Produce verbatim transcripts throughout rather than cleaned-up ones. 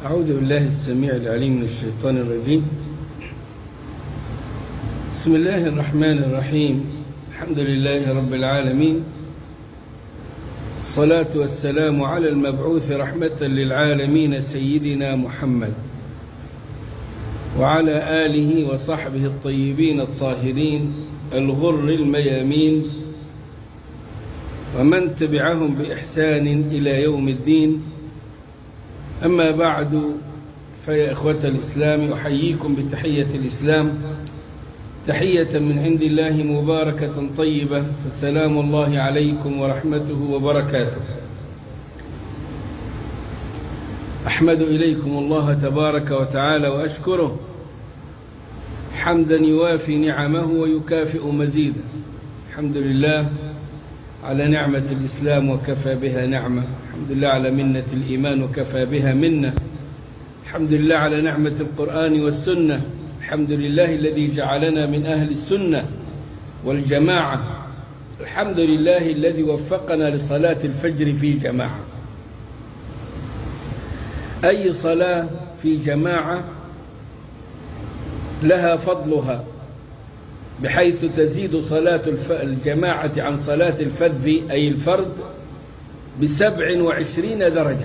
أعوذ بالله السميع العليم من الشيطان الرجيم. بسم الله الرحمن الرحيم. الحمد لله رب العالمين، الصلاة والسلام على المبعوث رحمة للعالمين سيدنا محمد وعلى آله وصحبه الطيبين الطاهرين الغر الميامين ومن تبعهم بإحسان إلى يوم الدين. أما بعد، فيا إخوة الإسلام أحييكم بتحية الإسلام، تحية من عند الله مباركة طيبة، فسلام الله عليكم ورحمته وبركاته. أحمد إليكم الله تبارك وتعالى وأشكره حمدا يوافي نعمه ويكافئ مزيدا. الحمد لله على نعمة الإسلام وكفى بها نعمة، الحمد لله على منة الإيمان وكفى بها منة، الحمد لله على نعمة القرآن والسنة، الحمد لله الذي جعلنا من أهل السنة والجماعة، الحمد لله الذي وفقنا لصلاة الفجر في جماعة. أي صلاة في جماعة لها فضلها، بحيث تزيد صلاة الجماعة عن صلاة الفذ أي الفرد بسبع وعشرين درجة.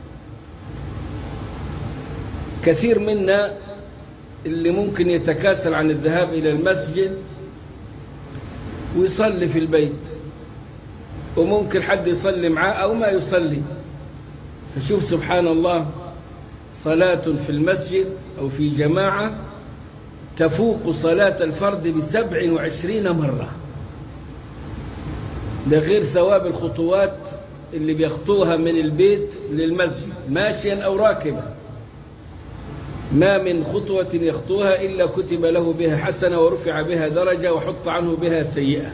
كثير منا اللي ممكن يتكاسل عن الذهاب إلى المسجد ويصلي في البيت، وممكن حد يصلي معاه أو ما يصلي. فشوف سبحان الله، صلاة في المسجد أو في جماعة تفوق صلاة الفرد بسبع وعشرين مرة، ده غير ثواب الخطوات اللي بيخطوها من البيت للمسجد ماشيا أو راكبا. ما من خطوة يخطوها إلا كتب له بها حسنة ورفع بها درجة وحط عنه بها سيئة.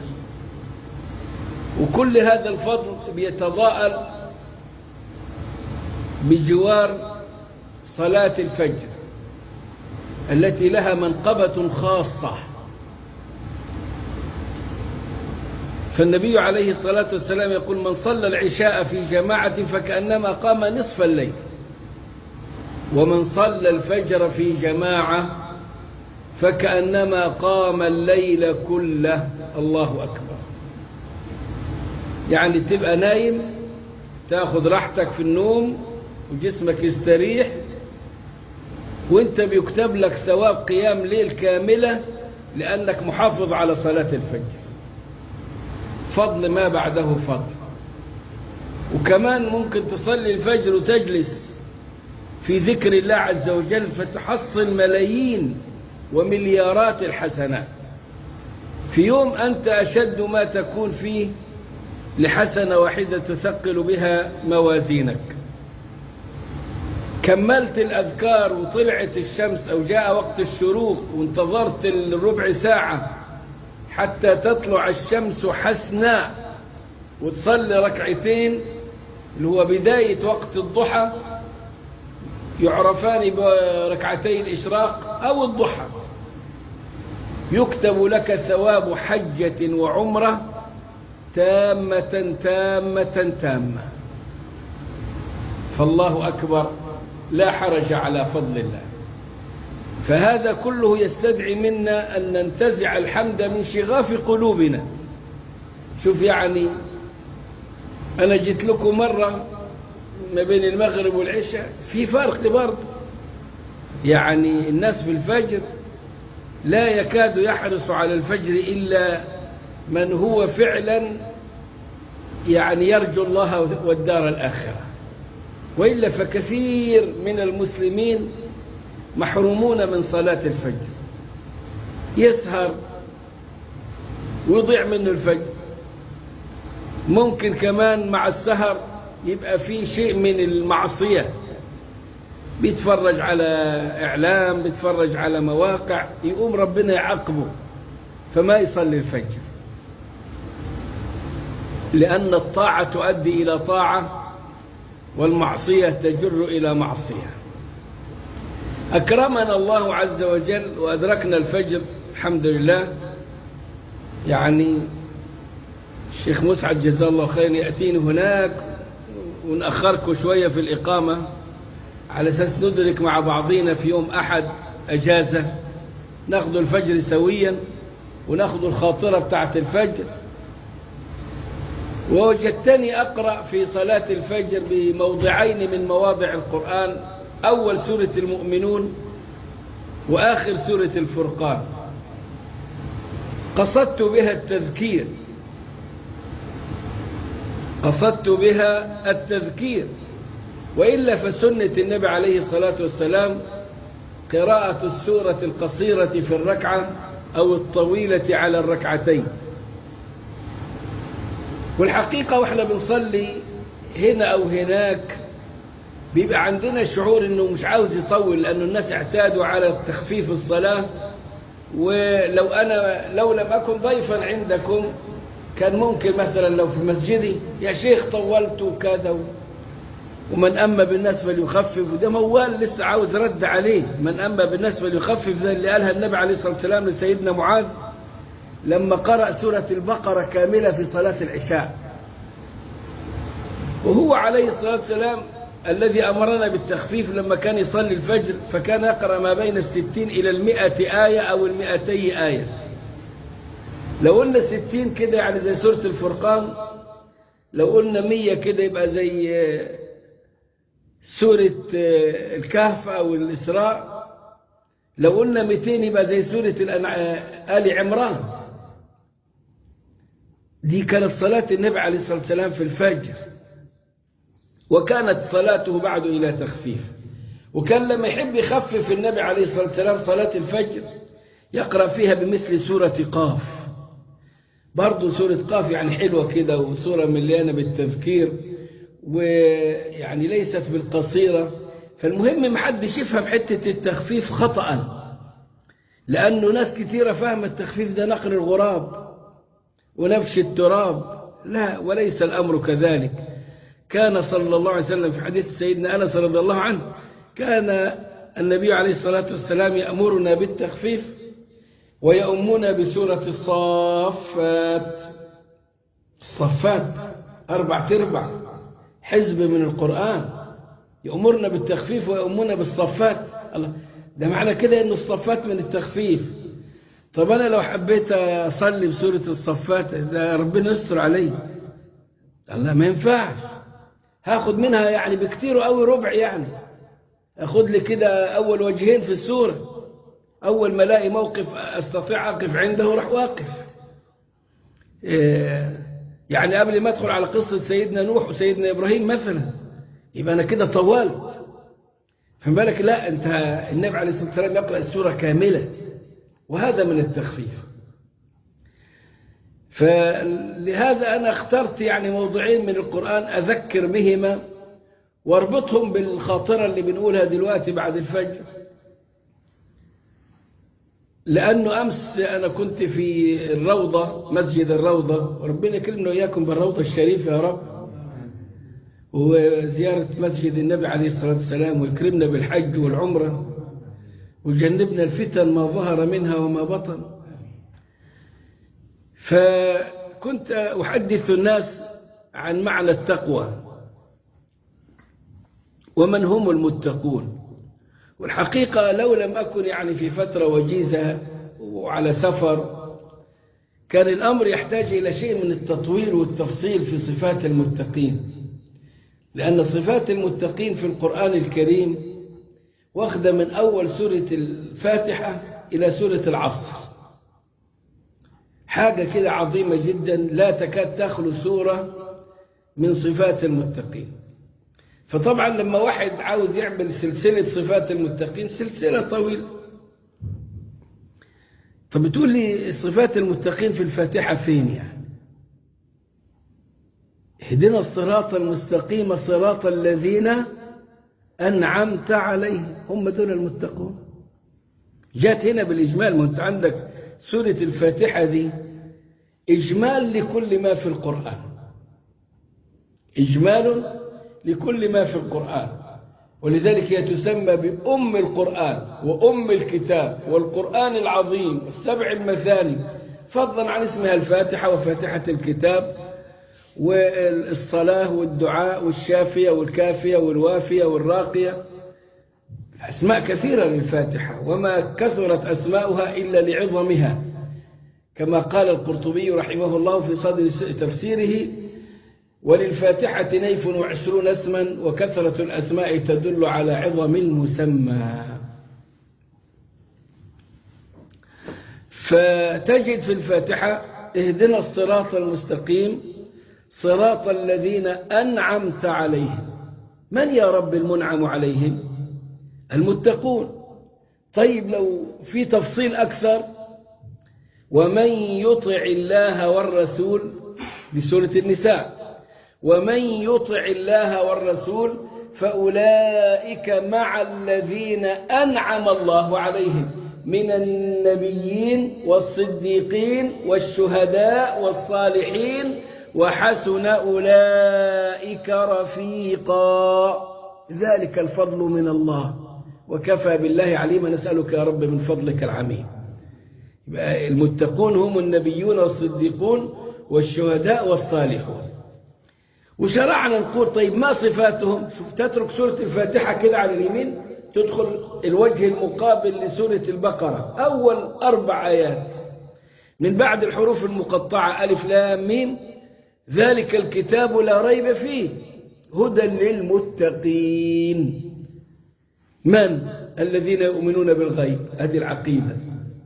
وكل هذا الفضل بيتضاءل بجوار صلاة الفجر التي لها منقبة خاصة. فالنبي عليه الصلاة والسلام يقول: من صلى العشاء في جماعة فكأنما قام نصف الليل، ومن صلى الفجر في جماعة فكأنما قام الليل كله. الله أكبر. يعني تبقى نايم تاخذ راحتك في النوم وجسمك يستريح، وانت بيكتب لك ثواب قيام ليل كاملة لأنك محافظ على صلاة الفجر. فضل ما بعده فضل. وكمان ممكن تصلي الفجر وتجلس في ذكر الله عز وجل فتحصل ملايين ومليارات الحسنات في يوم أنت أشد ما تكون فيه لحسنة واحدة تثقل بها موازينك. كملت الأذكار وطلعت الشمس أو جاء وقت الشروق وانتظرت الربع ساعة حتى تطلع الشمس حسناء وتصلي ركعتين اللي هو بداية وقت الضحى، يعرفان بركعتي الإشراق أو الضحى، يكتب لك ثواب حجة وعمرة تامة تامة تامة. فالله أكبر، لا حرج على فضل الله. فهذا كله يستدعي منا أن ننتزع الحمد من شغاف قلوبنا. شوف، يعني أنا جيت لكم مرة ما بين المغرب والعشاء، في فرق برضه. يعني الناس في الفجر لا يكاد يحرص على الفجر إلا من هو فعلا يعني يرجو الله والدار الآخرة، وإلا فكثير من المسلمين محرومون من صلاة الفجر. يسهر ويضيع منه الفجر. ممكن كمان مع السهر يبقى فيه شيء من المعصية، بيتفرج على إعلام، بيتفرج على مواقع، يقوم ربنا يعاقبه فما يصلي الفجر، لأن الطاعة تؤدي إلى طاعة والمعصية تجر إلى معصية. أكرمنا الله عز وجل وأدركنا الفجر الحمد لله. يعني الشيخ مسعد جزاه الله خير يأتيني هناك ونأخركم شوية في الإقامة على أساس ندرك مع بعضينا في يوم أحد أجازة، ناخذ الفجر سويا وناخذ الخاطرة بتاعة الفجر. ووجدتني أقرأ في صلاة الفجر بموضعين من مواضع القرآن، أول سورة المؤمنون وآخر سورة الفرقان، قصدت بها التذكير قصدت بها التذكير وإلا فسنة النبي عليه الصلاة والسلام قراءة السورة القصيرة في الركعة أو الطويلة على الركعتين. والحقيقة وإحنا بنصلي هنا أو هناك بيبقى عندنا شعور إنه مش عاوز يطول، لأنه الناس اعتادوا على تخفيف الصلاة. ولو أنا لو لم أكن ضيفا عندكم كان ممكن مثلا لو في مسجدي يا شيخ طولت وكذا، ومن أما بالناس فليخفف، وده موال لسه عاوز رد عليه. من أما بالناس فليخفف، ده اللي قالها النبي عليه الصلاة والسلام لسيدنا معاذ لما قرأ سورة البقرة كاملة في صلاة العشاء. وهو عليه الصلاة والسلام الذي أمرنا بالتخفيف لما كان يصلي الفجر، فكان يقرأ ما بين الستين إلى المئة آية أو المئتي آية. لو قلنا ستين كده يعني زي سورة الفرقان، لو قلنا مية كده يبقى زي سورة الكهف أو الإسراء، لو قلنا مئتين يبقى زي سورة آل عمران. دي كانت صلاة النبي عليه الصلاة والسلام في الفجر، وكانت صلاته بعد إلى تخفيف. وكان لما يحب يخفف النبي عليه الصلاة والسلام صلاة الفجر يقرأ فيها بمثل سورة قاف. برضو سورة قاف يعني حلوة كده، وسورة مليانة بالتذكير، ويعني ليست بالقصيرة. فالمهم محدش يفهم حتة التخفيف خطأ، لأنه ناس كثيرة فهم التخفيف ده نقر الغراب ونبش التراب. لا، وليس الأمر كذلك. كان صلى الله عليه وسلم في حديث سيدنا أنس رضي الله عنه كان النبي عليه الصلاة والسلام يأمرنا بالتخفيف ويؤمنا بسورة الصافات. الصفات أربع تربع حزب من القرآن، يأمرنا بالتخفيف ويؤمنا بالصفات. الله، ده معنى كده إنه الصفات من التخفيف. طب أنا لو حبيت أصلي بسورة الصفات ده ربنا يستر علي. الله، ما ينفعش. هاخد منها يعني بكتير قوي ربع، يعني أخذ لي كده أول وجهين في السورة، أول ما الاقي موقف أستطيع أقف عنده راح واقف. إيه يعني قبل ما أدخل على قصة سيدنا نوح وسيدنا إبراهيم مثلا يبقى أنا كده طولت. فما بالك لا، أنت النبي عليه الصلاة والسلام يقرأ السورة كاملة، وهذا من التخفيف. فلهذا أنا اخترت يعني موضوعين من القرآن أذكر بهما واربطهم بالخاطرة اللي بنقولها دلوقتي بعد الفجر. لأنه أمس أنا كنت في الروضة، مسجد الروضة، وربنا يكرمنا وإياكم بالروضة الشريفة يا رب، وزيارة مسجد النبي عليه الصلاة والسلام، ويكرمنا بالحج والعمرة، وجنبنا الفتن ما ظهر منها وما بطن. فكنت أحدث الناس عن معنى التقوى ومن هم المتقون. والحقيقة لو لم أكن يعني في فترة وجيزة وعلى سفر كان الأمر يحتاج إلى شيء من التطويل والتفصيل في صفات المتقين، لأن صفات المتقين في القرآن الكريم واخدة من أول سورة الفاتحة إلى سورة العصر، حاجة كده عظيمة جدا لا تكاد تخلو سورة من صفات المتقين. فطبعا لما واحد عاوز يعمل سلسلة صفات المتقين سلسلة طويلة، طب بتقول لي صفات المتقين في الفاتحة فين؟ يعني اهدنا الصراط المستقيم صراط الذين أنعمت عليهم، هم دول المتقون. جات هنا بالإجمال، ما أنت عندك سورة الفاتحة دي إجمال لكل ما في القرآن، إجمال لكل ما في القرآن، ولذلك هي تسمى بأم القرآن وأم الكتاب والقرآن العظيم السبع المثاني، فضلا عن اسمها الفاتحة وفاتحة الكتاب والصلاة والدعاء والشافية والكافية والوافية والراقية. أسماء كثيرة للفاتحة، وما كثرت أسماؤها إلا لعظمها، كما قال القرطبي رحمه الله في صدر تفسيره: وللفاتحة نيف وعشرون اسما، وكثرة الأسماء تدل على عظم المسمى. فتجد في الفاتحة: اهدنا الصراط المستقيم صراط الذين أنعمت عليهم. من يا رب المنعم عليهم؟ المتقون. طيب لو في تفصيل أكثر: ومن يطع الله والرسول، بسورة النساء: ومن يطع الله والرسول فأولئك مع الذين أنعم الله عليهم من النبيين والصديقين والشهداء والصالحين وحسن أولئك رفيقا، ذلك الفضل من الله وكفى بالله عليما. نسألك يا رب من فضلك العميم. المتقون هم النبيون والصديقون والشهداء والصالحون. وشرعنا نقول: طيب ما صفاتهم؟ تترك سورة الفاتحة كده على اليمين، تدخل الوجه المقابل لسورة البقرة، أول أربع آيات من بعد الحروف المقطعة ألف لام ميم: ذلك الكتاب لا ريب فيه هدى للمتقين. من؟ الذين يؤمنون بالغيب، هذه العقيدة،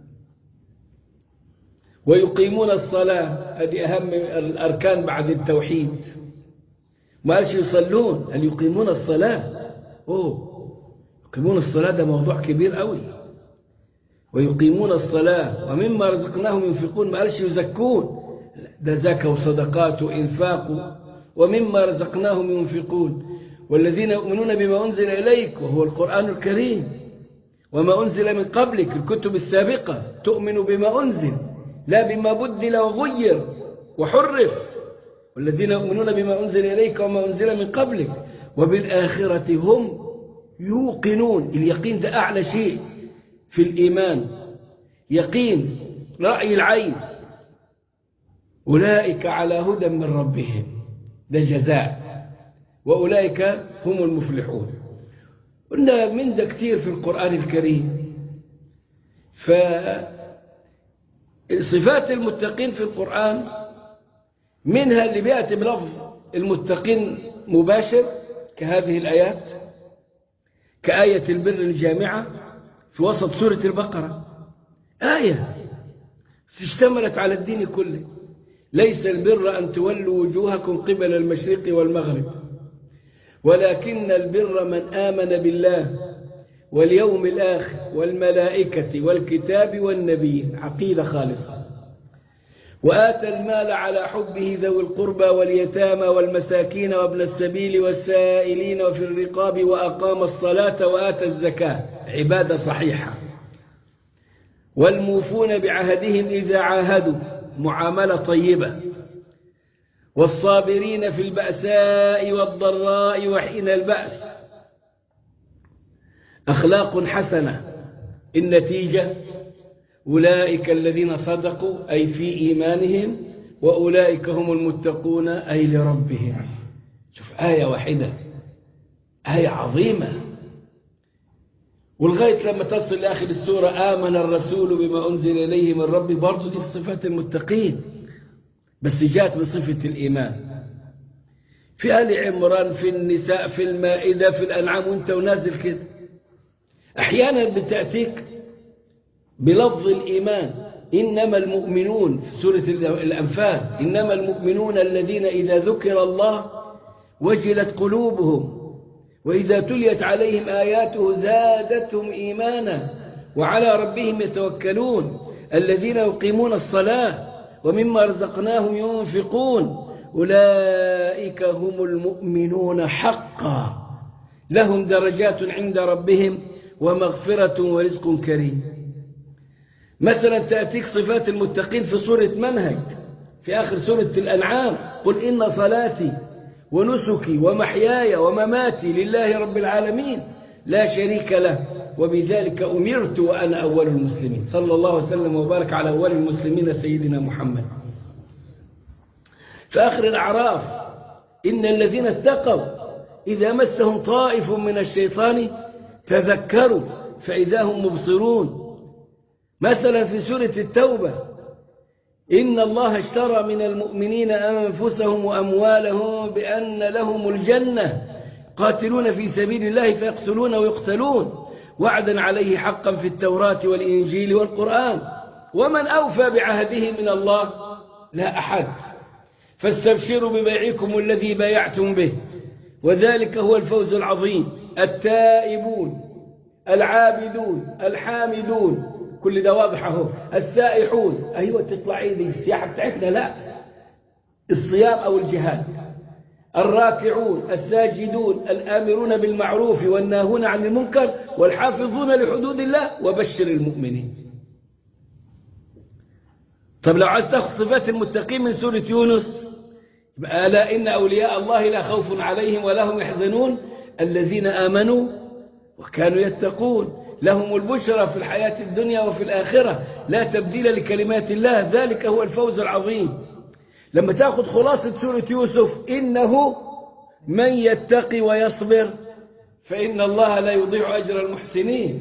ويقيمون الصلاة، هذه أهم الأركان بعد التوحيد. ما قالش يصلون، قال يقيمون الصلاة. أوه، يقيمون الصلاة ده موضوع كبير قوي. ويقيمون الصلاة ومما رزقناهم ينفقون، ما قالش يزكون، ده زكاة وصدقات وإنفاق. ومما رزقناهم ينفقون. والذين يؤمنون بما أنزل إليك وهو القرآن الكريم وما أنزل من قبلك، الكتب السابقة، تؤمن بما أنزل لا بما بدل وغير وحرف. والذين يؤمنون بما أنزل إليك وما أنزل من قبلك وبالآخرة هم يوقنون. اليقين ده أعلى شيء في الإيمان، يقين رأي العين. أولئك على هدى من ربهم، ده جزاء، وأولئك هم المفلحون. قلنا من ده كتير في القرآن الكريم. فصفات المتقين في القرآن منها اللي بيأتي بلفظ المتقين مباشر كهذه الآيات، كآية البر الجامعة في وسط سورة البقرة، آية اشتملت على الدين كله: ليس البر أن تولوا وجوهكم قبل المشرق والمغرب ولكن البر من آمن بالله واليوم الآخر والملائكة والكتاب والنبيين، عقيدة خالصة. وآتى المال على حبه ذوي القربى واليتامى والمساكين وابن السبيل والسائلين وفي الرقاب وأقام الصلاة وآتى الزكاة، عبادة صحيحة. والموفون بعهدهم إذا عاهدوا، معاملة طيبة. والصابرين في البأساء والضراء وحين البأس، أخلاق حسنة. النتيجة: أولئك الذين صدقوا أي في إيمانهم وأولئك هم المتقون أي لربهم. شوف، آية واحدة، آية عظيمة. ولغاية لما تصل لآخر السورة: آمن الرسول بما أنزل إليه من ربه، برضو دي صفات المتقين، بس جاءت بصفة الإيمان. في آل عمران، في النساء، في المائدة، في الأنعام، وانت ونازل كده. أحيانا بتأتيك بلفظ الإيمان: إنما المؤمنون، في سورة الأنفال: إنما المؤمنون الذين إذا ذكر الله وجلت قلوبهم وإذا تليت عليهم آياته زادتهم إيمانا وعلى ربهم يتوكلون الذين يقيمون الصلاة ومما رزقناهم ينفقون أولئك هم المؤمنون حقا لهم درجات عند ربهم ومغفرة ورزق كريم. مثلا تأتيك صفات المتقين في سورة منهج في آخر سورة الأنعام: قل إن صلاتي ونسكي ومحياي ومماتي لله رب العالمين لا شريك له وبذلك أمرت وأنا أول المسلمين. صلى الله وسلم وبارك على أول المسلمين سيدنا محمد. في آخر الأعراف: إن الذين اتقوا إذا مسهم طائف من الشيطان تذكروا فإذا هم مبصرون. مثلا في سورة التوبة: إن الله اشترى من المؤمنين أنفسهم وأموالهم بأن لهم الجنة قاتلون في سبيل الله فيقتلون ويقتلون وعدا عليه حقا في التوراة والإنجيل والقرآن ومن أوفى بعهده من الله لا أحد فاستبشروا ببيعكم الذي بايعتم به وذلك هو الفوز العظيم. التائبون العابدون الحامدون كل ده واضح اهو. السائحون، ايوه تطلع ايه دي السياحه بتاعتنا؟ لا، الصيام او الجهاد. الراكعون الساجدون الآمرون بالمعروف والناهون عن المنكر والحافظون لحدود الله وبشر المؤمنين. طب لو عايز تاخذ صفات المتقين من سورة يونس يبقى: ألا إن أولياء الله لا خوف عليهم ولا هم يحزنون الذين آمنوا وكانوا يتقون لهم البشرى في الحياة الدنيا وفي الآخرة لا تبديل لكلمات الله ذلك هو الفوز العظيم. لما تأخذ خلاصة سورة يوسف: إنه من يتقي ويصبر فإن الله لا يضيع أجر المحسنين.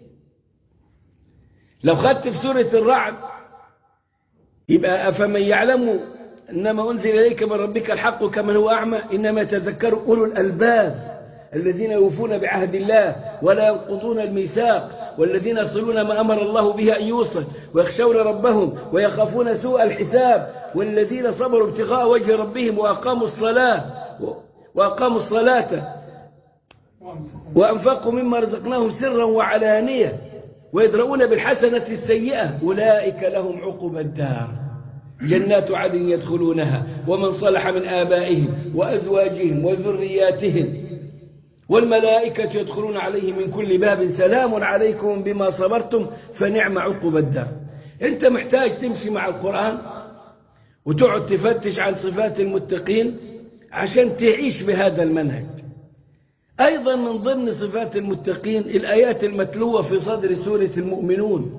لو خدت في سورة الرعد يبقى: أفمن يعلم إنما أنزل إليك من ربك الحق كمن هو أعمى إنما يتذكر أولو الألباب الذين يوفون بعهد الله ولا ينقضون الميثاق والذين يصلون ما أمر الله به أن يوصل ويخشون ربهم ويخافون سوء الحساب والذين صبروا ابتغاء وجه ربهم وأقاموا الصلاة وأقاموا الصلاة وأنفقوا مما رزقناهم سرا وعلانية ويدرؤون بالحسنة السيئة أولئك لهم عقبى الدار جنات عدن يدخلونها ومن صلح من آبائهم وأزواجهم وذرياتهم والملائكة يدخلون عليهم من كل باب سلام عليكم بما صبرتم فنعم عقبى الدار. أنت محتاج تمشي مع القرآن وتقعد تفتش عن صفات المتقين عشان تعيش بهذا المنهج. أيضا من ضمن صفات المتقين الآيات المتلوة في صدر سورة المؤمنون.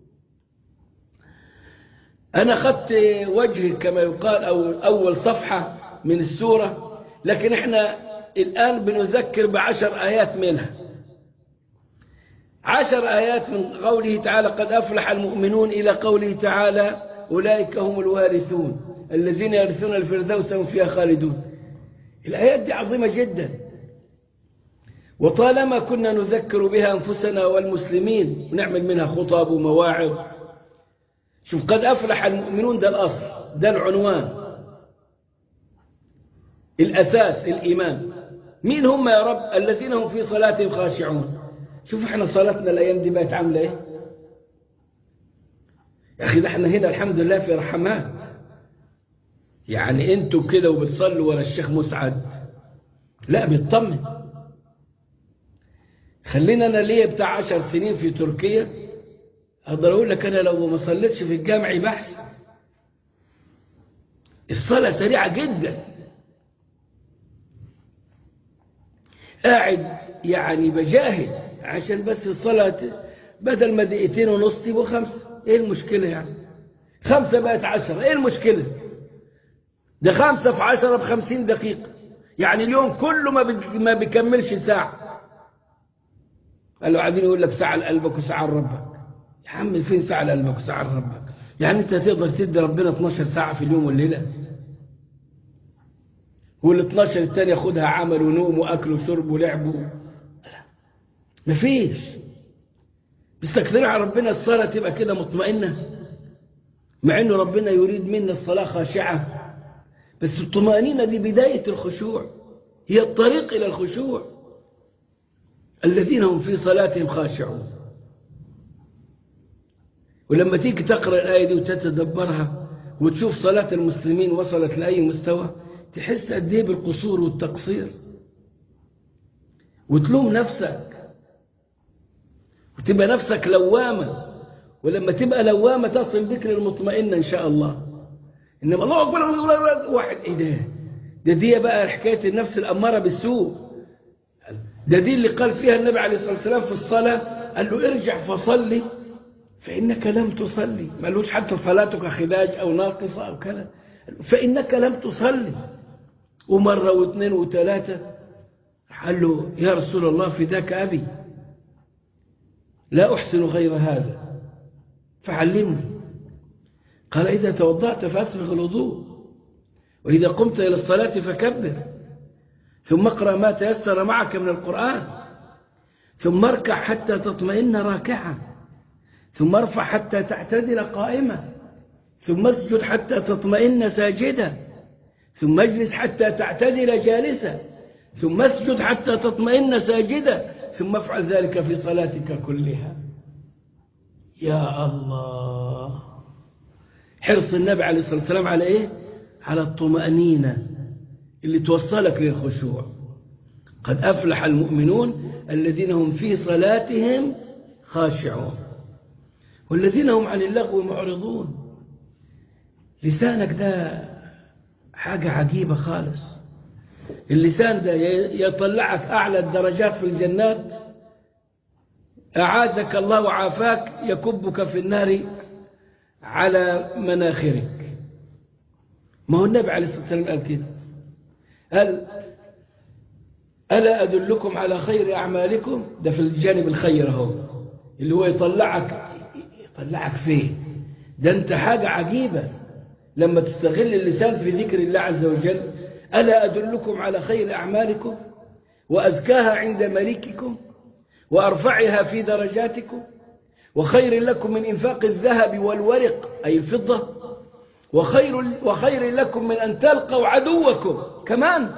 أنا أخذت وجه كما يقال أو أول صفحة من السورة، لكن إحنا الآن بنذكر بعشر آيات منها. عشر آيات من قوله تعالى: قد أفلح المؤمنون، إلى قوله تعالى: أولئك هم الوارثون الذين يرثون الفردوس هم فيها خالدون. الآيات دي عظيمة جدا، وطالما كنا نذكر بها أنفسنا والمسلمين ونعمل منها خطب ومواعظ. شوف: قد أفلح المؤمنون، ده الأصل، ده العنوان، الأساس، الإيمان. مين هم يا رب؟ الذين هم في صلاتهم خاشعون. شوف احنا صلاتنا الأيام دي بقت عاملة ايه يا أخي؟ ده احنا هنا الحمد لله في رحمات. يعني انتوا كده وبتصلوا ورا الشيخ مسعد، لا بيطمن. خلينا انا ليا بتاع عشر سنين في تركيا، اقدر اقول لك انا لو ما صليتش في الجامع بحث. الصلاة سريعة جدا، قاعد يعني بجاهد عشان بس الصلاة بدل ما دقيقتين ونص تبقوا خمسة. ايه المشكلة يعني؟ خمسة بقت عشرة، ايه المشكلة؟ ده خمسة في عشرة بخمسين دقيقة، يعني اليوم كله ما ما بيكملش ساعة. قالوا قاعدين يقول لك ساعة لقلبك وساعة لربك. يا عم فين ساعة لقلبك وساعة لربك؟ يعني انت تقدر تدي ربنا اتناشر ساعة في اليوم والليلة؟ وال اتناشر التاني ياخدها عمل ونوم واكل وشرب ولعب؟ مفيش. بيستكثروا على ربنا الصلاة تبقى كده مطمئنة، مع انه ربنا يريد منا الصلاة خاشعة. بس الطمأنينة دي بداية الخشوع، هي الطريق إلى الخشوع. الذين هم في صلاتهم خاشعون. ولما تيجي تقرأ الآية دي وتتدبرها وتشوف صلاة المسلمين وصلت لأي مستوى، تحس قد ايه بالقصور والتقصير، وتلوم نفسك وتبقى نفسك لوامة. ولما تبقى لوامة تصل بك للمطمئنة إن شاء الله. إنما الله أكبر واحد، إيه ده؟ ده دي بقى حكاية النفس الأمارة بالسوء. ده دي اللي قال فيها النبي عليه الصلاة والسلام في الصلاة، قال له: ارجع فصلي فإنك لم تصلي. ما قالوش حتى صلاتك خداج أو ناقصة أو كذا، فإنك لم تصلي. ومرة واثنين وثلاثة قال له: يا رسول الله فداك أبي لا أحسن غير هذا فعلمني. قال إذا توضأت فأسبغ الوضوء، وإذا قمت إلى الصلاة فكبر، ثم اقرأ ما تيسر معك من القرآن، ثم اركع حتى تطمئن راكعا، ثم ارفع حتى تعتدل قائمة، ثم اسجد حتى تطمئن ساجدا، ثم اجلس حتى تعتدل جالسا، ثم اسجد حتى تطمئن ساجدا، ثم افعل ذلك في صلاتك كلها. يا الله، حرص النبي عليه الصلاة والسلام على إيه؟ على الطمأنينة اللي توصلك للخشوع. قد أفلح المؤمنون الذين هم في صلاتهم خاشعون والذين هم عن اللغو معرضون. لسانك ده حاجة عجيبة خالص. اللسان ده يطلعك أعلى الدرجات في الجنات، أعاذك الله وعافاك يكبك في النار على مناخرك. ما هو النبي عليه الصلاة والسلام قال كده، قال ألا أدلكم على خير أعمالكم؟ ده في الجانب الخير اهو، اللي هو يطلعك يطلعك فيه. ده أنت حاجة عجيبة لما تستغل اللسان في ذكر الله عز وجل. ألا أدلكم على خير أعمالكم وأزكاها عند مليككم وأرفعها في درجاتكم وخير لكم من إنفاق الذهب والورق أي الفضة وخير, وخير لكم من أن تلقوا عدوكم. كمان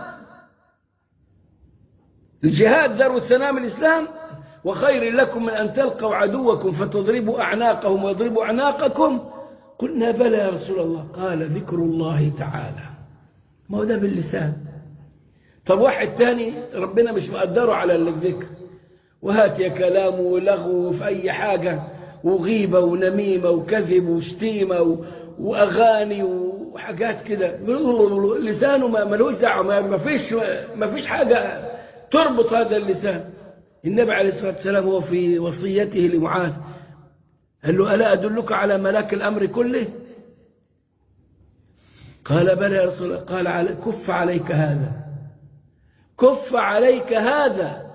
الجهاد ذروة سنام الإسلام، وخير لكم من أن تلقوا عدوكم فتضربوا أعناقهم ويضربوا أعناقكم. قلنا بلى يا رسول الله، قال ذكر الله تعالى. ما هو ده باللسان. طب واحد تاني ربنا مش مقدره على الذكر، وهات يا كلام ولغو في أي حاجة، وغيبة ونميمة وكذب وشتيمة وأغاني وحاجات كده، لسانه ما ملوش دعوة، ما فيش ما فيش حاجة تربط هذا اللسان. النبي عليه الصلاة والسلام هو في وصيته لمعاذ قال له ألا أدلك على ملاك الأمر كله؟ قال بلى يا رسول الله. قال على كف عليك هذا، كف عليك هذا.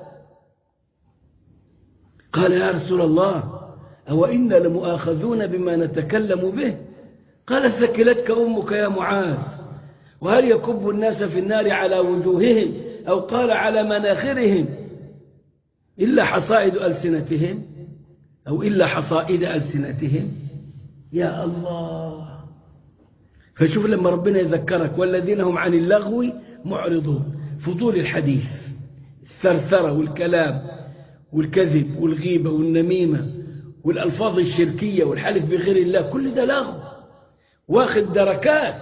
قال يا رسول الله أو إنا لمؤاخذون بما نتكلم به؟ قال ثكلتك أمك يا معاذ، وهل يكب الناس في النار على وجوههم أو قال على مناخرهم إلا حصائد ألسنتهم أو إلا حصائد ألسنتهم؟ يا الله. فشوف لما ربنا يذكرك والذين هم عن اللغو معرضون، فضول الحديث، الثرثرة والكلام والكذب والغيبة والنميمة والألفاظ الشركية والحلف بغير الله، كل ده لغو واخد دركات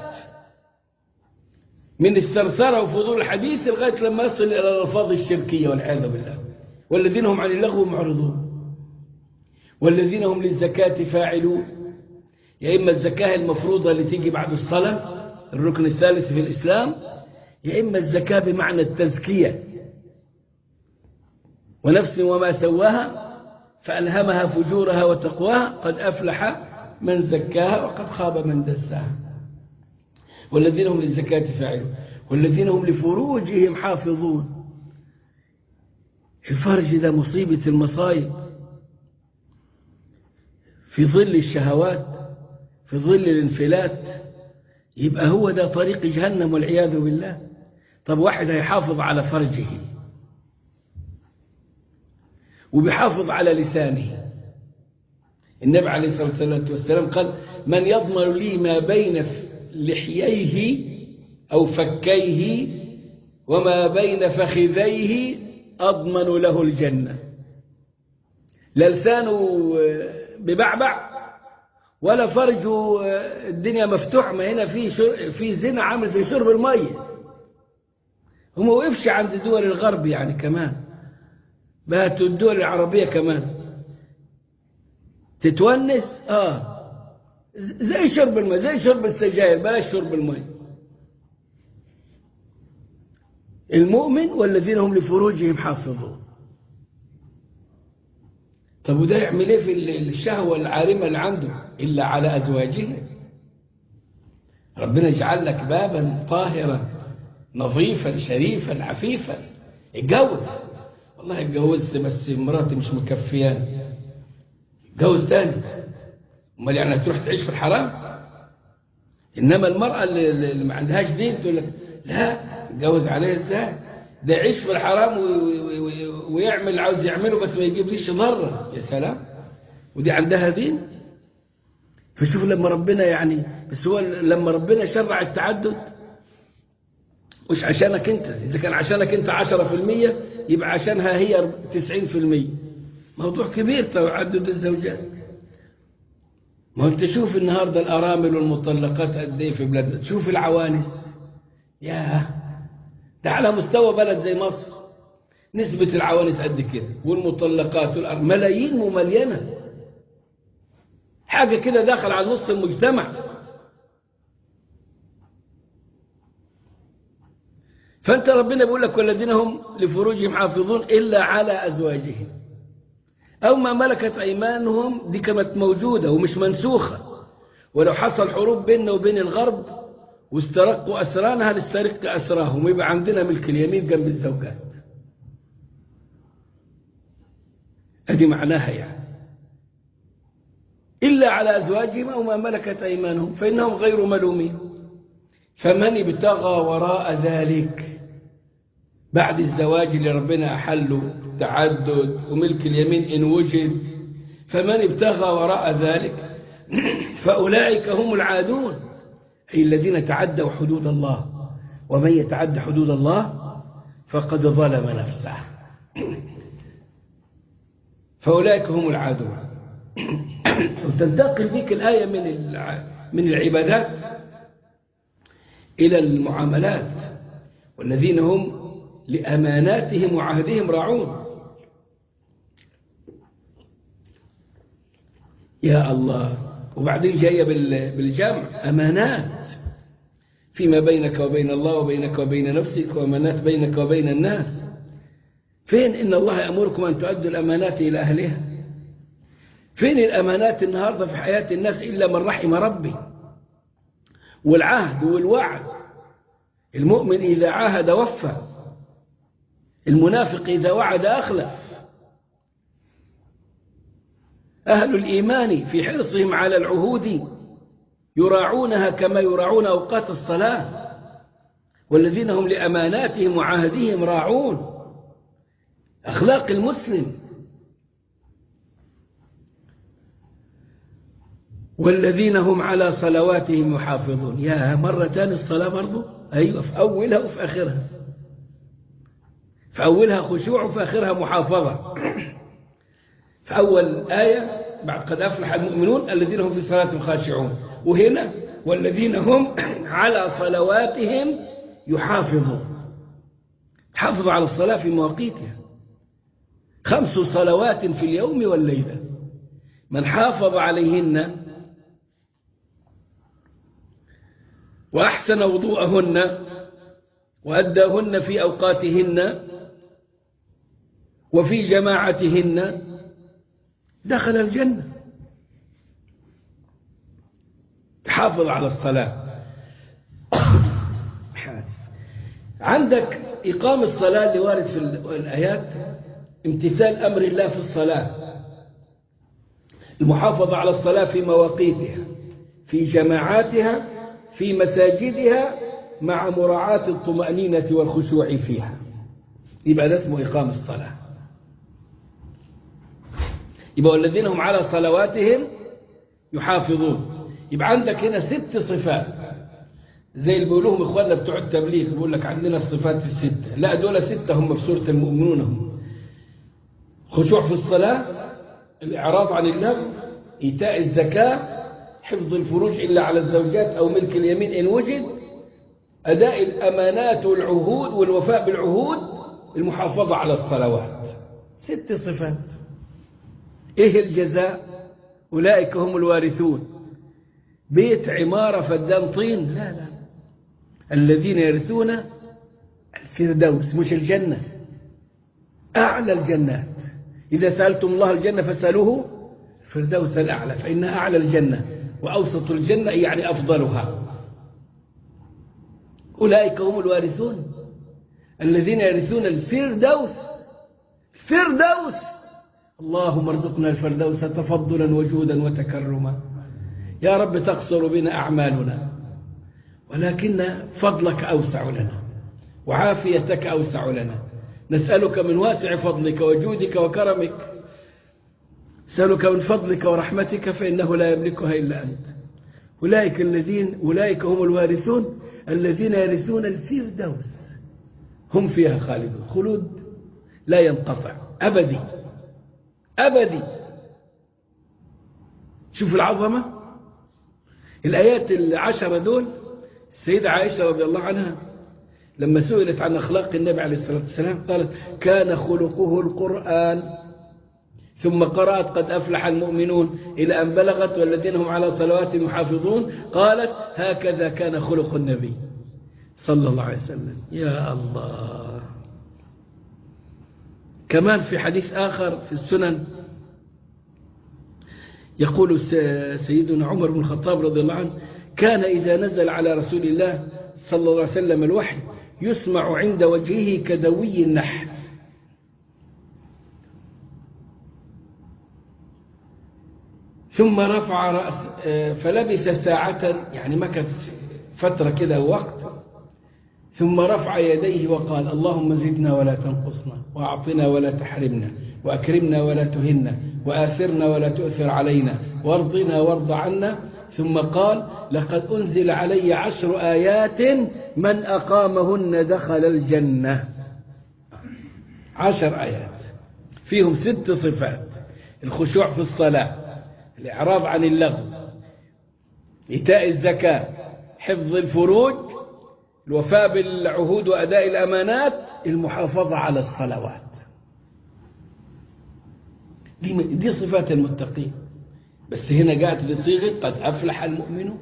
من الثرثرة وفضول الحديث لغاية لما يصل إلى الألفاظ الشركية والعياذ بالله. والذين هم عن اللغو معرضون والذين هم للزكاة فاعلون. يا إما الزكاة المفروضة اللي تيجي بعد الصلاة الركن الثالث في الإسلام، يا إما الزكاة بمعنى التزكية. ونفس وما سواها فألهمها فجورها وتقواها قد أفلح من زكاها وقد خاب من دساها. والذين هم للزكاة فاعلون والذين هم لفروجهم حافظون. الفرج ده مصيبة المصايب، في ظل الشهوات، في ظل الانفلات، يبقى هو ده طريق جهنم والعياذ بالله. طب واحد هيحافظ على فرجه وبيحافظ على لسانه، النبي عليه الصلاة والسلام قال من يضمن لي ما بين لحييه أو فكيه وما بين فخذيه أضمن له الجنة. لا لسانه ببعبع ولا فرجه الدنيا مفتوح، ما هنا في في زنا عامل في شرب المية. وما وقفش عند دول الغرب يعني، كمان بقت الدول العربية كمان تتونس اه زي شرب الماء، زي شرب السجاير، بلاش شرب الماء. المؤمن والذين هم لفروجهم حافظون. طب وده يعمل ايه في الشهوة العارمة اللي عنده؟ إلا على أزواجه. ربنا يجعل لك بابا طاهرا نظيفا شريفا عفيفا. اتجوز، والله اتجوزت بس مراتي مش مكفياني. جوز تاني. امال يعني هتروح تعيش في الحرام؟ انما المرأة اللي, اللي ما عندهاش دين تقول لك لا جوز عليها ازاي؟ ده يعيش في الحرام ويعمل اللي عاوز يعمله بس ما يجيبليش ضرر. يا سلام، ودي عندها دين؟ فشوف لما ربنا يعني، بس هو لما ربنا شرع التعدد مش عشانك انت، اذا كان عشانك انت عشرة في المية يبقى عشانها هي تسعين في المية. موضوع كبير تعدد الزوجات. ما انت شوف النهارده الارامل والمطلقات قد ايه في بلادنا، تشوف العوانس ياه، ده على مستوى بلد زي مصر نسبة العوانس قد كده، والمطلقات والأرامل ملايين ومليانة، حاجة كده داخل على نص المجتمع. فأنت ربنا بيقول لك والذين هم لفروجهم حافظون إلا على أزواجهم أو ما ملكت أيمانهم، دي كانت موجودة ومش منسوخة. ولو حصل حروب بيننا وبين الغرب واسترقوا أسرانها نسترق أسراهم، ويبقى عندنا ملك اليمين جنب الزوجات. أدي معناها يعني إلا على أزواجهم أو ما ملكت أيمانهم فإنهم غير ملومين. فمن ابتغى وراء ذلك بعد الزواج اللي ربنا أحله تعدد وملك اليمين إن وجد، فمن ابتغى وراء ذلك فأولئك هم العادون، أي الذين تعدوا حدود الله. ومن يتعد حدود الله فقد ظلم نفسه، فأولئك هم العادون. وتنتقل بك الآية من من العبادات إلى المعاملات. والذين هم لأماناتهم وعهدهم راعون. يا الله. وبعدين جاية بالجمع أمانات فيما بينك وبين الله وبينك وبين نفسك، وأمانات بينك وبين الناس. فين إن الله يأمركم أن تؤدوا الأمانات إلى أهلها؟ فين الأمانات النهاردة في حياة الناس إلا من رحم ربي؟ والعهد والوعد، المؤمن إذا عاهد وفى، المنافق إذا وعد أخلف. أهل الإيمان في حرصهم على العهود يراعونها كما يراعون أوقات الصلاة. والذين هم لأماناتهم وعهدهم راعون. أخلاق المسلم. والذين هم على صلواتهم يحافظون. يا مرتان الصلاة برضو، أيوة، في أولها وفي آخرها. في أولها خشوع وفي آخرها محافظة. في أول آية بعد قد أفلح المؤمنون الذين هم في صلاتهم خاشعون، وهنا والذين هم على صلواتهم يحافظون. حافظوا على الصلاة في مواقيتها، خمس صلوات في اليوم والليلة، من حافظ عليهن وأحسن وضوءهن وأداهن في أوقاتهن وفي جماعتهن دخل الجنة. حافظ على الصلاة. عندك إقام الصلاة اللي وارد في الآيات امتثال أمر الله في الصلاة، المحافظة على الصلاة في مواقيتها، في جماعاتها، في مساجدها، مع مراعاة الطمأنينة والخشوع فيها. يبقى ده اسمه إقام الصلاة. يبقى والذين هم على صلواتهم يحافظون. يبقى عندك هنا ست صفات زي اللي بيقولوهم إخواننا بتوع التبليغ، بيقول لك عندنا الصفات الستة. لا، دول ستة هم في سورة المؤمنون هم: خشوع في الصلاة، الإعراض عن اللغو، إيتاء الزكاة، حفظ الفروج إلا على الزوجات أو ملك اليمين إن وجد، أداء الأمانات والعهود والوفاء بالعهود، المحافظة على الصلوات. ست صفات. إيه الجزاء؟ أولئك هم الوارثون. بيت عمارة فدان طين؟ لا لا، الذين يرثون الفردوس، مش الجنة، أعلى الجنات. إذا سألتم الله الجنة فاسألوه الفردوس الأعلى، فإنها أعلى الجنة وأوسط الجنة يعني أفضلها. أولئك هم اللهم ارزقنا الفردوس تفضلا وجودا وتكرما. يا رب تقصر بنا أعمالنا، ولكن فضلك أوسع لنا وعافيتك أوسع لنا. نسألك من واسع فضلك وجودك وكرمك، نسألك من فضلك ورحمتك، فإنه لا يملكها إلا أنت. أولئك الذين أولئك هم الوارثون الذين يرثون الفردوس هم فيها خالدون، خلود لا ينقطع، أبدي أبدي. شوف العظمة. الآيات العشرة دول السيدة عائشة رضي الله عنها لما سئلت عن أخلاق النبي عليه الصلاة والسلام قالت: كان خلقه القرآن، ثم قرأت: قد أفلح المؤمنون، إلى أن بلغت: والذين هم على صلواتهم يحافظون. قالت: هكذا كان خلق النبي صلى الله عليه وسلم. يا الله. كمان في حديث آخر في السنن يقول سيدنا عمر بن الخطاب رضي الله عنه: كان إذا نزل على رسول الله صلى الله عليه وسلم الوحي يسمع عند وجهه كدوي النحل. ثم رفع رأس فلبث ساعة، يعني مكث فترة كده وقت، ثم رفع يديه وقال: اللهم زدنا ولا تنقصنا، وأعطنا ولا تحرمنا، وأكرمنا ولا تهنا، وآثرنا ولا تؤثر علينا، وارضنا وارض عنا. ثم قال: لقد أنزل علي عشر آيات من أقامهن دخل الجنة. عشر آيات فيهم ست صفات: الخشوع في الصلاة، الإعراض عن اللغو، إيتاء الزكاة، حفظ الفروج، الوفاء بالعهود وأداء الأمانات، المحافظة على الصلوات. دي, دي صفات المتقين. بس هنا جاءت بصيغة قد أفلح المؤمنون.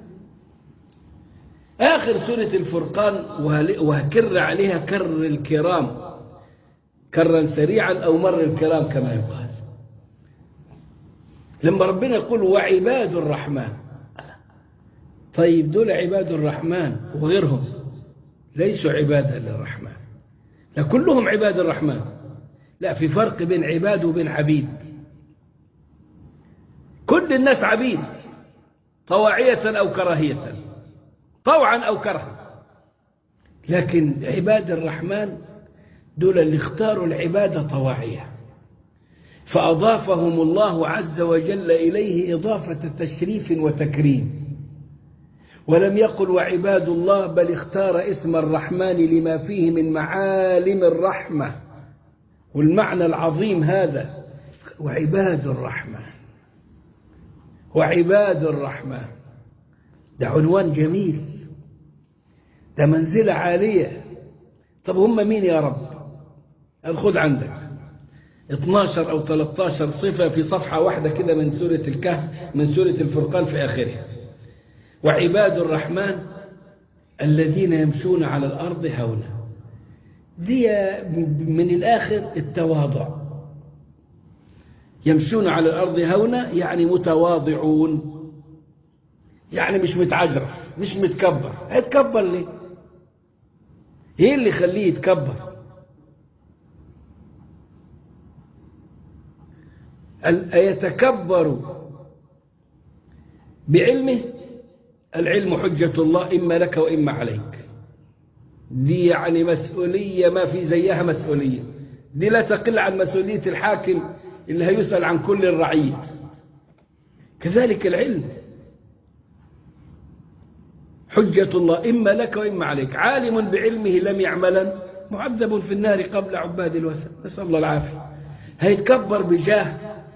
آخر سورة الفرقان وهكر عليها كر الكرام، كرا سريعا أو مر الكرام كما يقال. لما ربنا يقول: وعباد الرحمن. طيب دول عباد الرحمن وغيرهم ليسوا عبادا للرحمن، لا كلهم عباد الرحمن، لا، في فرق بين عباد وبين عبيد. كل الناس عبيد طواعية أو كراهية، طوعا أو كرها، لكن عباد الرحمن دول اللي اختاروا العبادة طواعية، فأضافهم الله عز وجل إليه إضافة تشريف وتكريم، ولم يقل وعباد الله، بل اختار اسم الرحمن لما فيه من معالم الرحمة والمعنى العظيم هذا. وعباد الرحمن، وعباد الرحمن، ده عنوان جميل، ده منزلة عالية. طب هم مين يا رب؟ خد عندك اثناشر أو ثلاثة عشر صفة في صفحة واحدة كده من سورة الكهف، من سورة الفرقان في آخرها. وعباد الرحمن الذين يمشون على الأرض هونا، دي من الآخر التواضع. يمشون على الأرض هونا يعني متواضعون، يعني مش متعجرف، مش متكبر. هيتكبر ليه؟ ايه اللي يخليه يتكبر؟ يتكبر بعلمه. العلم حجة الله إما لك وإما عليك. دي يعني مسؤولية ما في زيها مسؤولية، دي لا تقل عن مسؤولية الحاكم اللي هيسأل عن كل الرعية. كذلك العلم حجة الله إما لك وإما عليك. عالم بعلمه لم يعملا معذب في النار قبل عباد الوثن، نسأل الله العافية. هيتكبر بجاه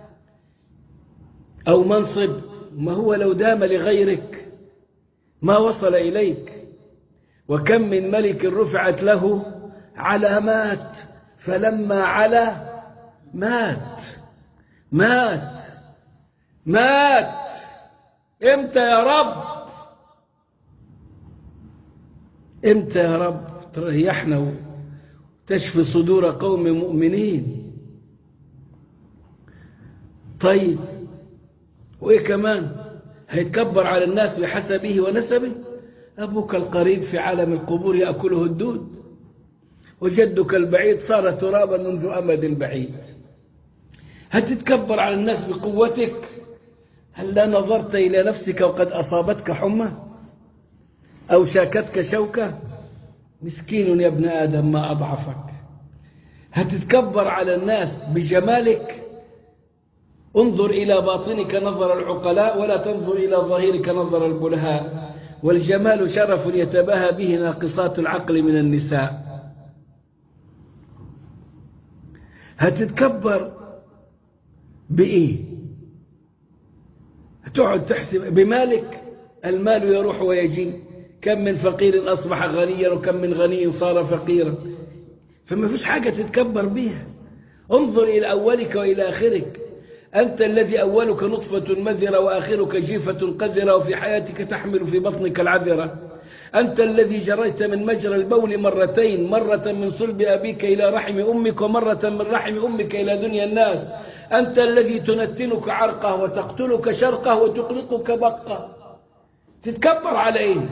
أو منصب، ما هو لو دام لغيرك ما وصل إليك. وكم من ملك رفعت له علامات فلما علا مات مات مات. امتى يا رب؟ امتى يا رب تريحنا وتشفي صدور قوم مؤمنين؟ طيب وإيه كمان؟ هيتكبر على الناس بحسبه ونسبه. أبوك القريب في عالم القبور يأكله الدود، وجدك البعيد صار ترابا منذ أمد بعيد. هتتكبر على الناس بقوتك؟ هل لا نظرت إلى نفسك وقد أصابتك حمى أو شاكتك شوكة؟ مسكين يا ابن آدم ما أضعفك. هتتكبر على الناس بجمالك؟ انظر إلى باطنك نظر العقلاء ولا تنظر إلى ظاهرك نظر البلهاء. والجمال شرف يتباهى به ناقصات العقل من النساء. هتتكبر بإيه؟ هتقعد تحسب بمالك؟ المال يروح ويجي، كم من فقير أصبح غنيا وكم من غني صار فقيرا. فما فيش حاجة تتكبر بها. انظر إلى أولك وإلى آخرك. أنت الذي أولك نطفة مذرة وآخرك جيفة قذرة وفي حياتك تحمل في بطنك العذرة. أنت الذي جريت من مجرى البول مرتين، مرة من صلب أبيك إلى رحم أمك ومرة من رحم أمك إلى دنيا الناس. أنت الذي تنتنك عرقه وتقتلك شرقه وتقلقك بقه. تتكبر على إيه؟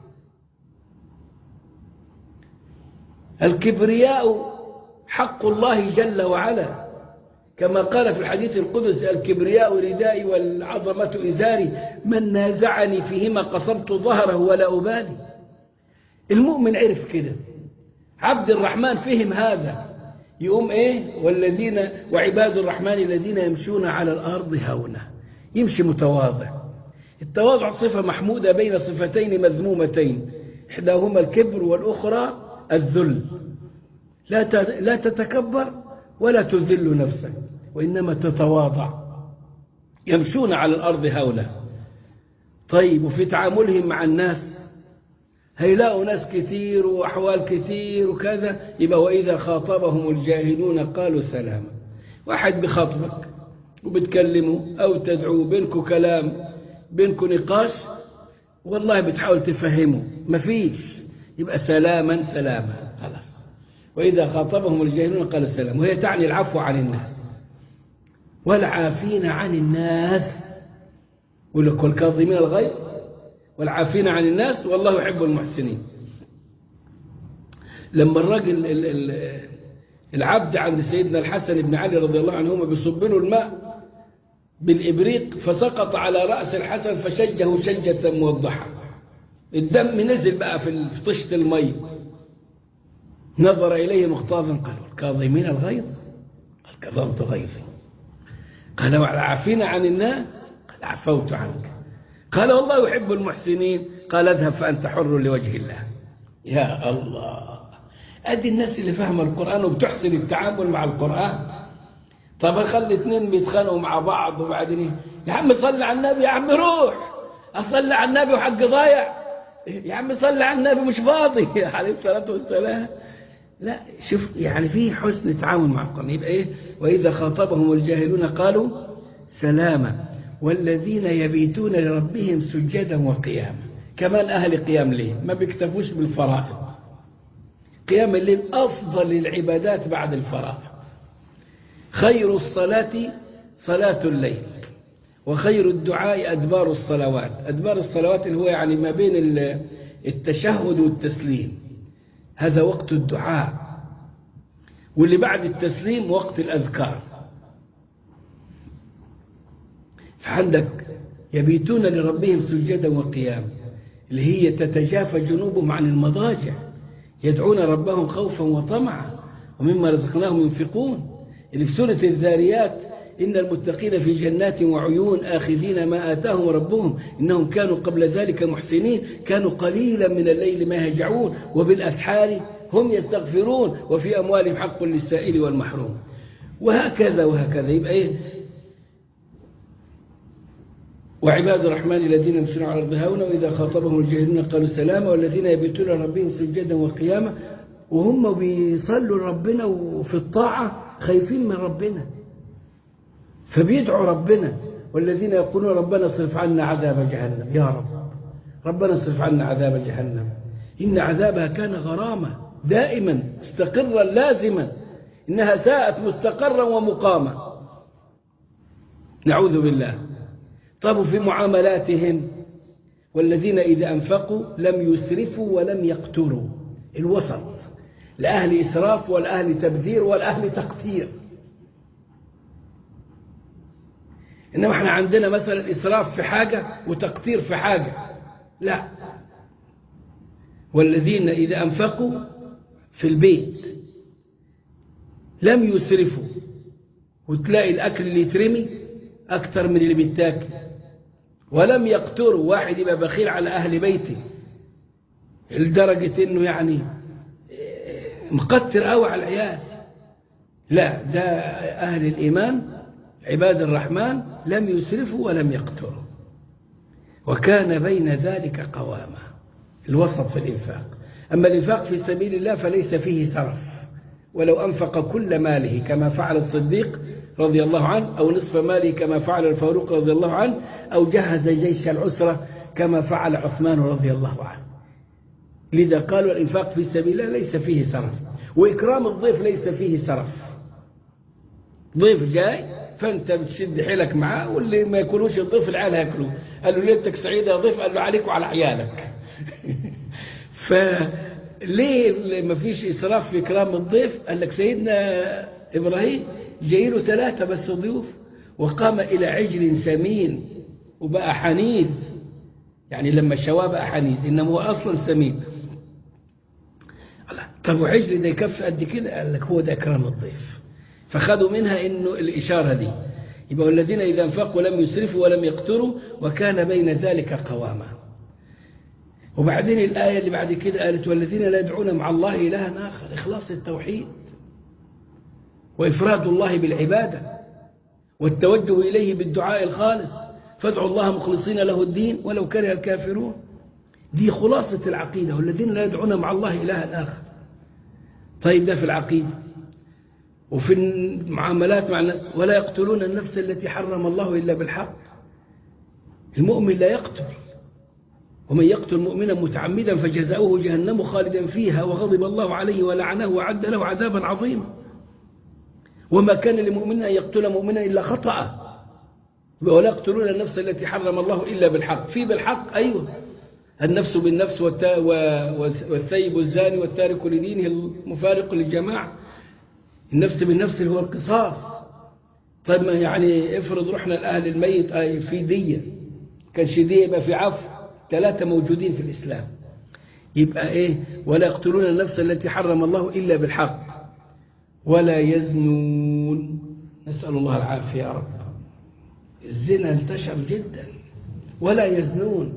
الكبرياء حق الله جل وعلا، كما قال في الحديث القدسي: الكبرياء ردائي والعظمة إزاري، من نازعني فيهما قصمت ظهره ولا أبالي. المؤمن عرف كده، عبد الرحمن فهم هذا، يقوم إيه؟ والذين وعباد الرحمن الذين يمشون على الأرض هونا، يمشي متواضع. التواضع صفة محمودة بين صفتين مذمومتين، إحداهما الكبر والأخرى الذل. لا لا تتكبر ولا تذل نفسك، وإنما تتواضع. يمشون على الأرض هونا. طيب، وفي تعاملهم مع الناس هيلاقوا ناس كثير وأحوال كثير وكذا، يبقى وإذا خاطبهم الجاهلون قالوا سلاما. واحد بخاطبك وبتكلمه أو تدعو، بينكم كلام، بينكم نقاش، والله بتحاول تفهمه، مفيش، يبقى سلاما سلاما خلاص. وإذا خاطبهم الجاهلون قالوا السلام. وهي تعني العفو عن الناس والعافين عن الناس. يقول لك: والكاظمين الغيظ والعافين عن الناس والله يحب المحسنين. لما الرجل العبد عند سيدنا الحسن بن علي رضي الله عنهما بيصب له الماء بالإبريق فسقط على رأس الحسن فشجه شجة موضحة، الدم نزل بقى في طشت المي. نظر إليه مغتاظا قال: والكاظمين الغيظ قال: كظمت غيظي. قال: والعافين عن الناس قال: عفوت عنك. قال: والله يحب المحسنين. قال: اذهب فأنت حر لوجه الله. يا الله، أدي الناس اللي فاهمة القرآن وبتحسن التعامل مع القرآن. طب خلي اثنين بيتخانقوا مع بعض وبعدين: يا عم صلي على النبي، يا عم روح أصلي على النبي وحق ضايع، يا عم صلي على النبي مش فاضي عليه الصلاة والسلام. لا، شوف يعني فيه حسن تعامل مع القرآن. يبقى إيه؟ وإذا خاطبهم الجاهلون قالوا سلاما. والذين يبيتون لربهم سجدا وقياما. كمان أهل قيام الليل، ما بيكتفوش بالفرائض. قيام الليل أفضل العبادات بعد الفرائض. خير الصلاة صلاة الليل، وخير الدعاء أدبار الصلوات. أدبار الصلوات اللي هو يعني ما بين التشهد والتسليم، هذا وقت الدعاء. واللي بعد التسليم وقت الأذكار. فعندك يبيتون لربهم سجدا وقياما، اللي هي تتجافى جنوبهم عن المضاجع، يدعون ربهم خوفا وطمعا ومما رزقناهم ينفقون. اللي في سورة الذاريات: إن المتقين في جنات وعيون آخذين ما آتاهم ربهم إنهم كانوا قبل ذلك محسنين كانوا قليلا من الليل ما يهجعون وبالأسحار هم يستغفرون وفي أموالهم حق للسائل والمحروم. وهكذا وهكذا. يبقى إيه؟ وعباد الرحمن الذين يمشون على الأرض هونا وإذا خاطبهم الجاهلون قالوا سلاما. والذين يبيتون ربهم سجدا وقياما، وهم بيصلوا ربنا وفي الطاعة خايفين من ربنا فبيدعوا ربنا. والذين يقولون ربنا اصرف عنا عذاب جهنم، يا رب ربنا اصرف عنا عذاب جهنم إن عذابها كان غراما دائما مستقرا لازما، إنها ساءت مستقرا ومقاما، نعوذ بالله. طب في معاملاتهم: والذين إذا أنفقوا لم يسرفوا ولم يقتروا، الوسط، لا أهل إسراف ولا أهل تبذير ولا أهل تقتير. إنما احنا عندنا مثلا إسراف في حاجة وتقتير في حاجة، لا. والذين إذا أنفقوا في البيت لم يسرفوا، وتلاقي الأكل اللي يترمي أكتر من اللي بيتاكل، ولم يقتروا. واحد يبقى بخيل على أهل بيته لدرجة إنه يعني مقتر قوي على العيال، لا، ده أهل الإيمان عباد الرحمن لم يسرفوا ولم يقتروا، وكان بين ذلك قواما، الوسط في الإنفاق. أما الإنفاق في سبيل الله فليس فيه سرف، ولو أنفق كل ماله كما فعل الصديق رضي الله عنه، أو نصف ماله كما فعل الفاروق رضي الله عنه، أو جهز جيش العسرة كما فعل عثمان رضي الله عنه. لذا قالوا الإنفاق في سبيل الله ليس فيه سرف، وإكرام الضيف ليس فيه سرف. ضيف جاي فأنت بتشد حيلك معاه، واللي ما يأكلوش الضيف العيال هياكلوه. قال له ليلتك سعيدة يا ضيف، قال له عليك وعلى عيالك. فليه ما فيش إسراف في إكرام الضيف؟ قال لك سيدنا إبراهيم جايله ثلاثة بس ضيوف، وقام إلى عجل سمين وبقى حنيذ، يعني لما الشواه بقى حنيذ، إنما هو أصلا سمين. طب وعجل ده يكفي قد كده؟ قال لك هو ده إكرام الضيف. فخذوا منها إنه الإشارة دي. يبقى والذين إذا انفقوا لم يسرفوا ولم يقتروا وكان بين ذلك قواما. وبعدين الآية اللي بعد كده قالت والذين لا يدعون مع الله إلها آخر، إخلاص التوحيد وإفراد الله بالعبادة والتوجه إليه بالدعاء الخالص، فادعوا الله مخلصين له الدين ولو كره الكافرون. دي خلاصة العقيدة، والذين لا يدعون مع الله إلها آخر. طيب ده في العقيدة. وفي المعاملات مع الناس، ولا يقتلون النفس التي حرم الله إلا بالحق. المؤمن لا يقتل، ومن يقتل مؤمنا متعمدا فجزاؤه جهنم خالدا فيها وغضب الله عليه ولعنه وعد له عذابا عظيما. وما كان لمؤمن أن يقتل مؤمنا إلا خطأ. ولا يقتلون النفس التي حرم الله إلا بالحق. في بالحق أيوه، النفس بالنفس والثيب الزاني والتارك لدينه المفارق للجماعة. النفس بالنفس اللي هو القصاص. طيب ما يعني افرض رحنا لأهل الميت في دية، كانش دية يبقى في عفو. ثلاثة موجودين في الإسلام. يبقى إيه؟ ولا يقتلون النفس التي حرم الله إلا بالحق ولا يزنون. نسأل الله العافية يا رب. الزنا انتشر جدا. ولا يزنون.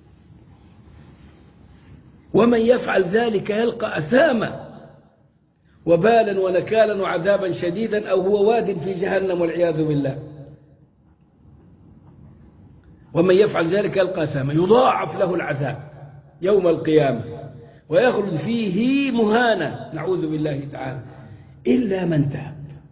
ومن يفعل ذلك يلقى أثاما وبالا ونكالا وعذابا شديدا أو هو واد في جهنم والعياذ بالله. ومن يفعل ذلك يلقى أثاما يضاعف له العذاب يوم القيامة ويخلد فيه مهانا، نعوذ بالله تعالى، إلا من تاب.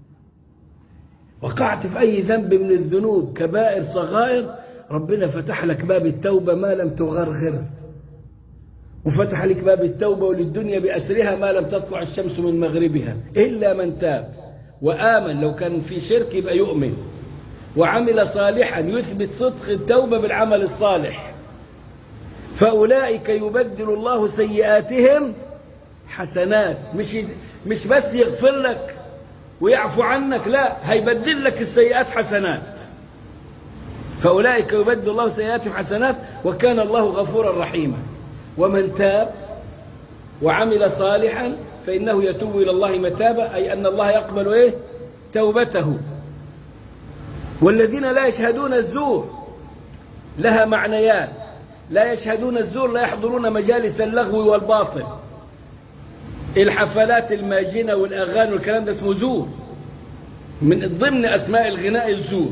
وقعت في أي ذنب من الذنوب كبائر صغائر، ربنا فتح لك باب التوبة ما لم تغرغر، وفتح لك باب التوبة وللدنيا بأسرها ما لم تطلع الشمس من مغربها، إلا من تاب وآمن. لو كان في شرك يبقى يؤمن، وعمل صالحا يثبت صدق التوبة بالعمل الصالح، فأولئك يبدل الله سيئاتهم حسنات. مش مش بس يغفر لك ويعفو عنك، لا، هيبدل لك السيئات حسنات. فأولئك يبدل الله سيئاتهم حسنات وكان الله غفورا رحيما. ومن تاب وعمل صالحا فإنه يتوب إلى الله متابا، أي أن الله يقبل إيه؟ توبته. والذين لا يشهدون الزور لها معنيان. لا يشهدون الزور، لا يحضرون مجالس اللغو والباطل، الحفلات الماجنة والأغاني والكلام ده اسمه زور، من ضمن أسماء الغناء الزور.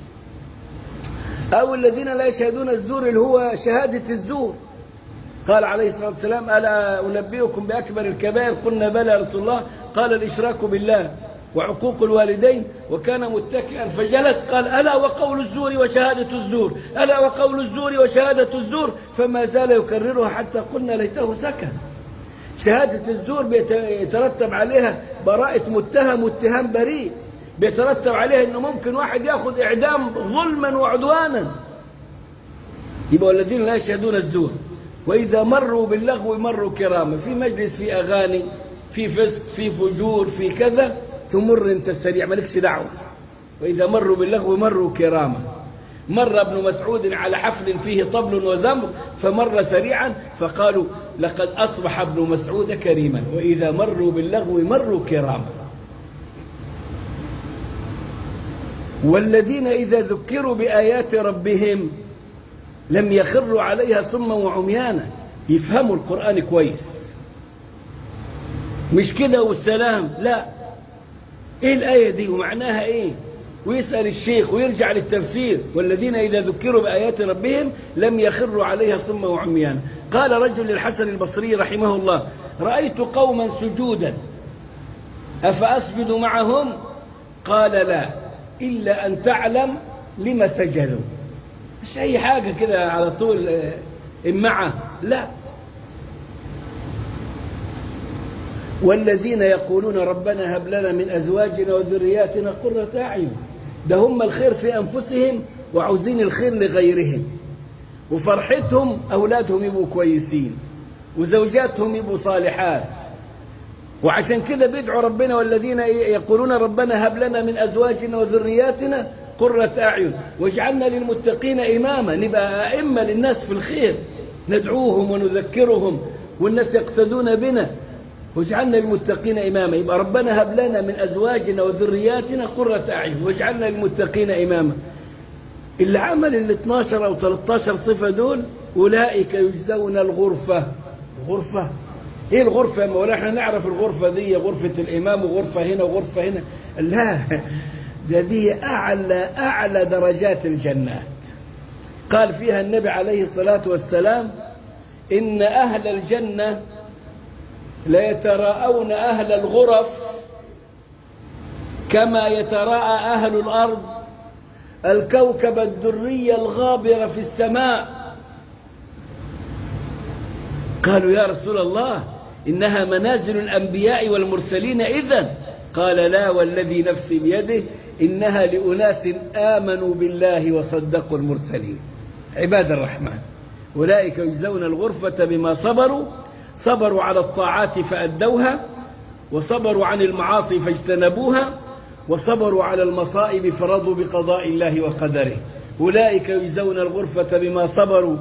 أو الذين لا يشهدون الزور اللي هو شهادة الزور. قال عليه الصلاة والسلام ألا أنبئكم بأكبر الكبائر؟ قلنا بلى يا رسول الله. قال الإشراك بالله وعقوق الوالدين. وكان متكئا فجلس قال ألا وقول الزور وشهادة الزور، ألا وقول الزور وشهادة الزور، فما زال يكررها حتى قلنا ليته سكت. شهادة الزور بيترتب عليها براءة متهم واتهام بريء، بيترتب عليها انه ممكن واحد ياخذ اعدام ظلما وعدوانا. يبقى الذين لا يشهدون الزور واذا مروا باللغو مروا كراما. في مجلس، في اغاني، في فسق، في فجور، في كذا، تمر انت السريع مالكش دعوه. واذا مروا باللغو مروا كراما. مر ابن مسعود على حفل فيه طبل وزمر فمر سريعا فقالوا لقد أصبح ابن مسعود كريما وإذا مروا باللغو مروا كراما. والذين إذا ذكروا بآيات ربهم لم يخروا عليها صما وعميانا، يفهموا القرآن كويس، مش كده والسلام، لا، ايه الآية دي ومعناها ايه، ويسأل الشيخ ويرجع للتفسير. والذين إذا ذكروا بآيات ربهم لم يخروا عليها صما وعميانا. قال رجل للحسن البصري رحمه الله: رأيت قوما سجودا أفأسجد معهم؟ قال: لا، إلا أن تعلم لما سجدوا. مش أي حاجة كده على طول إمعة، لا. والذين يقولون ربنا هب لنا من أزواجنا وذرياتنا قرة أعين، ده هم الخير في أنفسهم وعاوزين الخير لغيرهم، وفرحتهم أولادهم يبقوا كويسين وزوجاتهم يبقوا صالحات، وعشان كده بيدعوا ربنا والذين يقولون ربنا هب لنا من أزواجنا وذرياتنا قرة أعين واجعلنا للمتقين إماما، نبقى أئمة للناس في الخير، ندعوهم ونذكرهم والناس يقتدون بنا، واجعلنا للمتقين إماما. يبقى ربنا هب لنا من أزواجنا وذرياتنا قرة أعين واجعلنا للمتقين إماما. اللي عمل ال اثناشر أو ثلاثة عشر صفة دول أولئك يجزون الغرفة. غرفة ايه الغرفة يا مولانا؟ احنا نعرف الغرفة دي غرفة الإمام وغرفة هنا وغرفة هنا، لا، ده دي أعلى أعلى درجات الجنات. قال فيها النبي عليه الصلاة والسلام: إن أهل الجنة ليتراءون أهل الغرف كما يتراءى أهل الأرض الكوكب الدري الغابر في السماء. قالوا: يا رسول الله، إنها منازل الأنبياء والمرسلين إذن؟ قال: لا، والذي نفسي بيده إنها لأناس آمنوا بالله وصدقوا المرسلين. عباد الرحمن أولئك يجزون الغرفة بما صبروا، صبروا على الطاعات فأدوها، وصبروا عن المعاصي فاجتنبوها، وصبروا على المصائب فرضوا بقضاء الله وقدره. أولئك يجزون الغرفة بما صبروا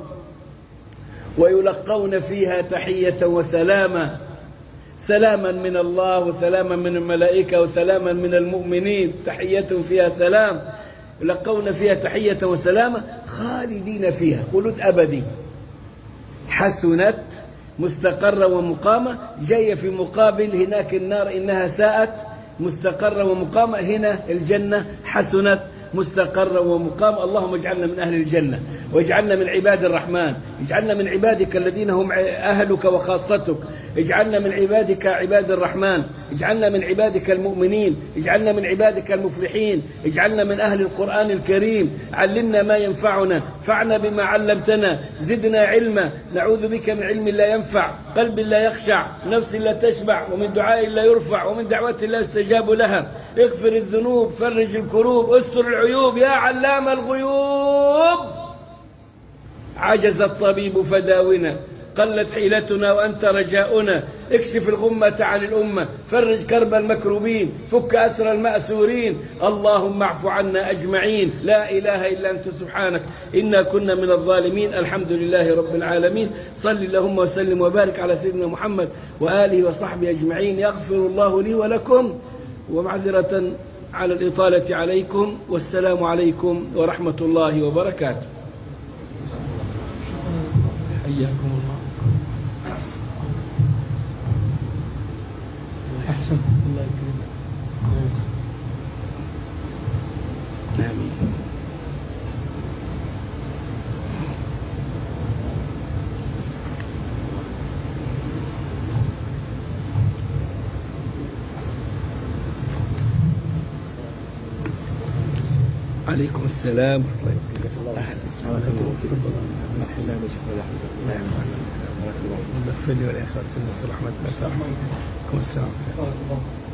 ويلقون فيها تحية وسلاما، سلاما من الله وسلاما من الملائكة وسلاما من المؤمنين، تحية فيها سلام، يلقون فيها تحية وسلاما خالدين فيها، خلود أبدي. حسنت مستقرة ومقامة، جاية في مقابل هناك النار إنها ساءت مستقرة ومقامة، هنا الجنة حسنت مستقرة ومقامة. اللهم اجعلنا من أهل الجنة، واجعلنا من عباد الرحمن، اجعلنا من عبادك الذين هم أهلك وخاصتك، اجعلنا من عبادك عباد الرحمن، اجعلنا من عبادك المؤمنين، اجعلنا من عبادك المفلحين، اجعلنا من أهل القرآن الكريم. علمنا ما ينفعنا، فعنا بما علمتنا، زدنا علما، نعوذ بك من علم لا ينفع، قلب لا يخشع، نفس لا تشبع، ومن دعاء لا يرفع، ومن دعوة لا يستجاب لها. اغفر الذنوب، فرج الكروب، استر العيوب يا علام الغيوب. عجز الطبيب فداونا، قلت حيلتنا وأنت رجاؤنا، اكشف الغمة عن الأمة، فرج كرب المكروبين، فك أسر المأسورين. اللهم اعف عنا أجمعين، لا إله إلا أنت سبحانك إنا كنا من الظالمين. الحمد لله رب العالمين. صل اللهم وسلم وبارك على سيدنا محمد وآله وصحبه أجمعين. يغفر الله لي ولكم، ومعذرة على الإطالة عليكم، والسلام عليكم ورحمة الله وبركاته. حياكم الله. أحسن، الله يكرمك. آمين. عليكم السلام ورحمة الله وبركاته. أهلا وسهلا.